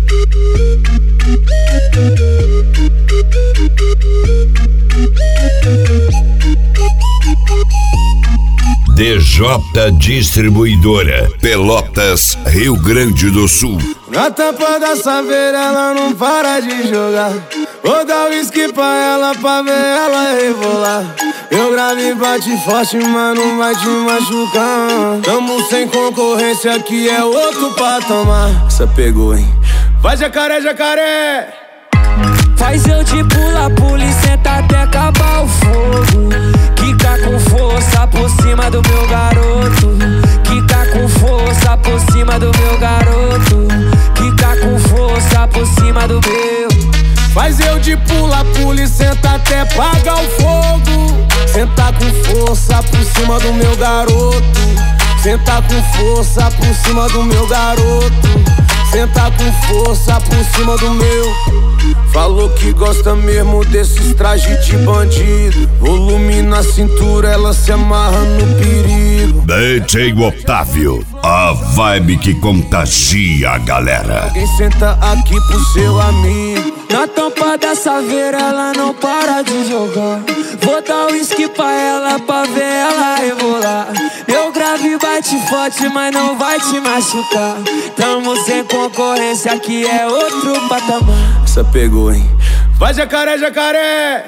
DJ Distribuidora, Pelotas, Rio Grande do Sul. Na tampa da saveira ela não para de jogar. Vou dar uísque pra ela pra ver ela rebolar. Meu grave bate forte, mas não vai te machucar. Tamo sem concorrência, aqui é outro patamar. Essa pegou, hein? Vai jacaré, jacaré! Faz eu de pula e senta até acabar o fogo. Quica com força por cima do meu garoto. Quica com força por cima do meu garoto. Quica com força por cima do meu. Faz eu de pula e senta até apagar o fogo. Senta com força por cima do meu garoto. Senta com força por cima do meu garoto. Senta com força por cima do meu. Falou que gosta mesmo desses trajes de bandido. Volume na cintura, ela se amarra no perigo. DJ Otávio, a vibe que contagia a galera. Alguém senta aqui pro seu amigo. Na tampa da saveira ela não para de jogar. Vou dar uísque pra ela pra ver ela rebolar. Meu grave bate forte, mas não vai te machucar. Tamo sem concorrência, aqui é outro patamar. Essa pegou, hein? Vai jacaré, jacaré!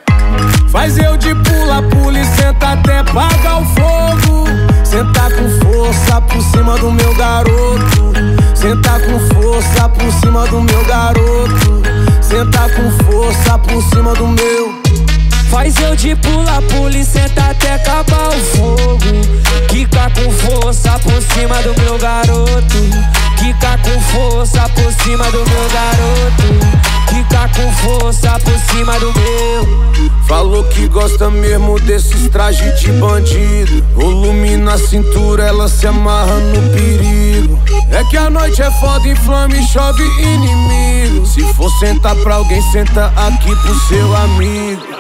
Faz eu de pula e senta até apagar o fogo. Senta com força por cima do meu garoto. Senta com força por cima do meu garoto. Senta com força por cima do meu. Faz eu de pula e senta até acabar o fogo. Quica com força por cima do meu garoto. Quica com força por cima do meu garoto. Quica com força por cima do meu. Falou que gosta mesmo desses trajes de bandido. Volume na cintura, ela se amarra no perigo. É que a noite é foda, inflama e chove inimigo. Se for sentar pra alguém, senta aqui pro seu amigo.